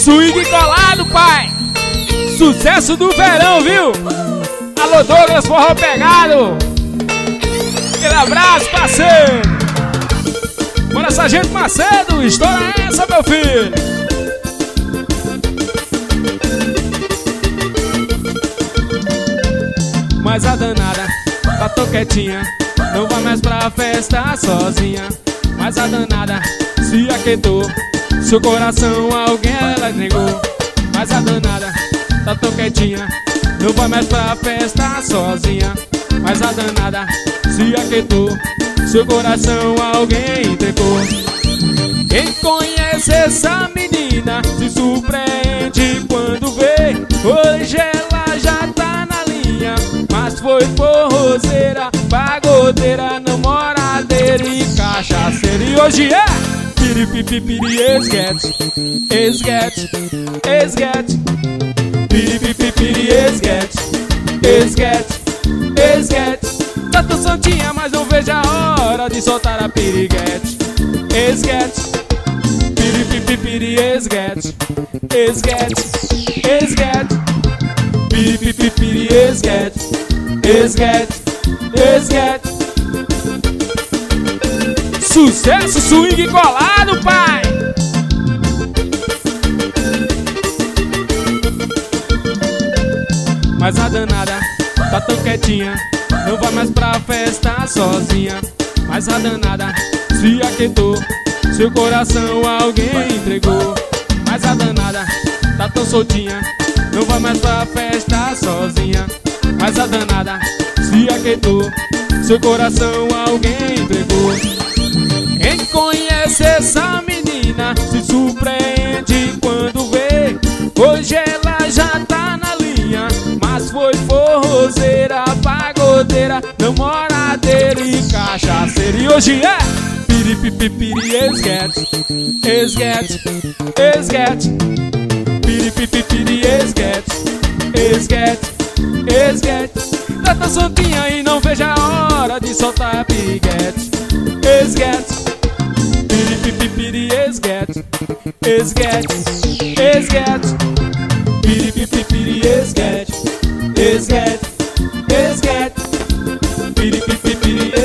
Swing colado, pai. Sucesso do verão, viu? Alô, Douglas Forró Pegado. Aquele abraço, parceiro. Bora, Sargento Macedo. Estoura essa, meu filho. Mas a danada tá tão quietinha, não vai mais pra festa sozinha. Mas a danada se aquietou, seu coração alguém ela negou. Mas a danada tá tão quietinha, não vai mais pra festa sozinha. Mas a danada se aquietou, seu coração alguém entregou. Quem conhece essa menina se surpreende quando vê. Hoje ela já tá na linha, mas foi forrozeira, pagodeira, namoradeira e cachaceira. E hoje é piripipipiri, esguete, esguete, esguete. Piripipipiri, esguete, esguete, esguete. Tá tão santinha, mas não vejo a hora de soltar a piriguete. Esguete, piripipipiri, esguete, esguete, esguete. Piripipipiri, esguete, esguete, esguete. Sucesso, swing colado, pai. Mas a danada tá tão quietinha, não vai mais pra festa sozinha. Mas a danada se aquietou, seu coração alguém entregou. Mas a danada tá tão soltinha, não vai mais pra festa sozinha. Mas a danada se aquietou, seu coração alguém entregou. Quem conhece essa menina se surpreende quando vê. Hoje ela já tá na linha, mas foi forrozeira, pagodeira, namoradeira e cachaceira. E hoje é piripipipiri, esguete, esguete, esguete. Piripipipiri, esguete, esguete, esguete. Tá tão santinha e não vejo a hora de soltar a piriguete. Esguete, piripipipiri, esguete, esguete, esguete. Piripipipiri, esguete, esguete, esguete. Piripipipiri,